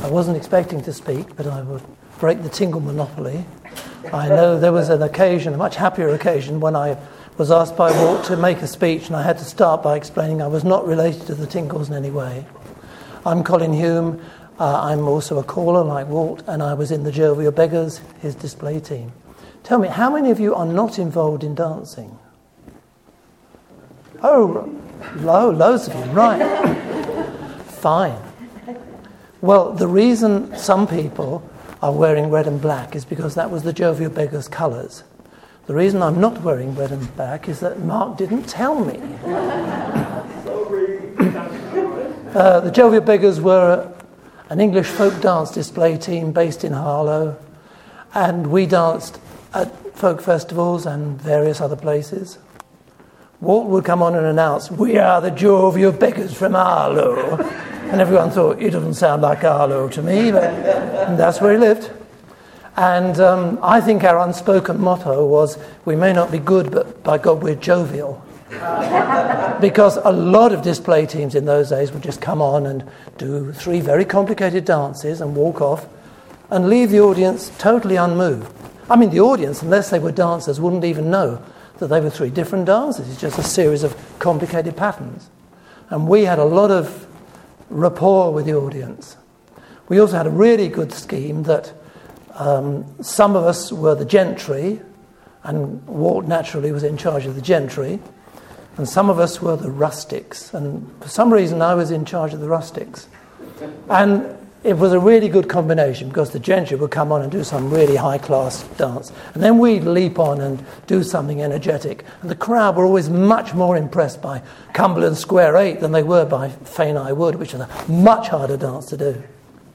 I wasn't expecting to speak, but I would break the tingle monopoly. I know there was an occasion, a much happier occasion, when I was asked by Walt to make a speech, and I had to start by explaining I was not related to the Tingles in any way. I'm Colin Hume. I'm also a caller like Walt, and I was in the Jovial Beggars, his display team. Tell me, how many of you are not involved in dancing? Oh, loads of you, right. Fine. Well, the reason some people are wearing red and black is because that was the Jovial Beggars' colours. The reason I'm not wearing red and black is that Mark didn't tell me. The Jovial Beggars were an English folk dance display team based in Harlow, and we danced at folk festivals and various other places. Walt would come on and announce, "We are the Jovial Beggars from Harlow." And everyone thought, it doesn't sound like Harlow to me, but that's where he lived. And I think our unspoken motto was, we may not be good, but by God we're jovial. Because a lot of display teams in those days would just come on and do 3 very complicated dances and walk off and leave the audience totally unmoved. I mean, the audience, unless they were dancers, wouldn't even know that they were 3 different dances. It's just a series of complicated patterns. And we had a lot of rapport with the audience. We also had a really good scheme that some of us were the gentry, and Walt naturally was in charge of the gentry, and some of us were the rustics, and for some reason I was in charge of the rustics. And it was a really good combination, because the gentry would come on and do some really high-class dance, and then we'd leap on and do something energetic. And the crowd were always much more impressed by Cumberland Square 8 than they were by Fainai Wood, which is a much harder dance to do.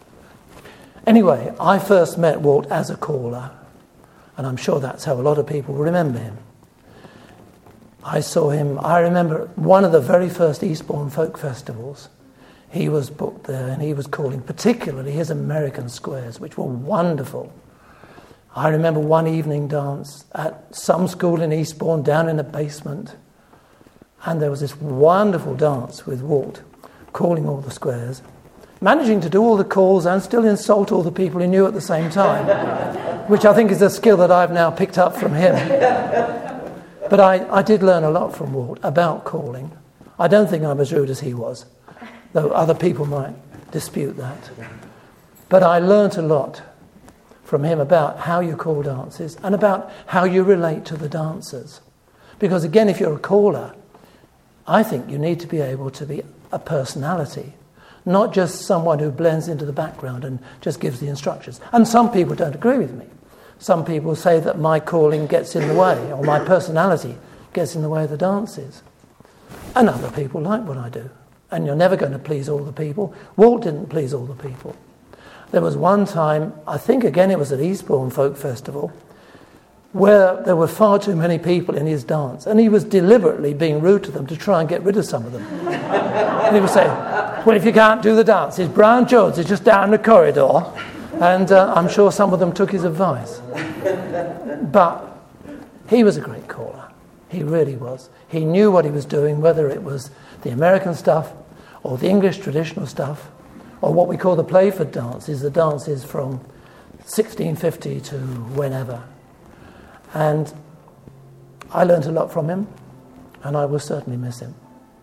Anyway, I first met Walt as a caller, and I'm sure that's how a lot of people remember him. I saw him, I remember one of the very first Eastbourne folk festivals. He was booked there, and he was calling particularly his American squares, which were wonderful. I remember one evening dance at some school in Eastbourne, down in a basement, and there was this wonderful dance with Walt, calling all the squares, managing to do all the calls and still insult all the people he knew at the same time, which I think is a skill that I've now picked up from him. But I did learn a lot from Walt about calling. I don't think I'm as rude as he was, though other people might dispute that. But I learnt a lot from him about how you call dances and about how you relate to the dancers. Because again, if you're a caller, I think you need to be able to be a personality, not just someone who blends into the background and just gives the instructions. And some people don't agree with me. Some people say that my calling gets in the way, or my personality gets in the way of the dances. And other people like what I do. And you're never going to please all the people. Walt didn't please all the people. There was one time, I think again it was at Eastbourne Folk Festival, where there were far too many people in his dance, and he was deliberately being rude to them to try and get rid of some of them. And he would say, "Well, if you can't do the dances, Brian Jones is just down the corridor." And I'm sure some of them took his advice. But he was a great caller. He really was. He knew what he was doing, whether it was the American stuff or the English traditional stuff, or what we call the Playford dances, the dances from 1650 to whenever. And I learnt a lot from him, and I will certainly miss him.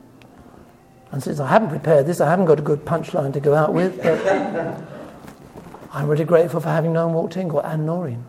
And since I haven't prepared this, I haven't got a good punchline to go out with, but I'm really grateful for having known Walt Tingle and Noreen.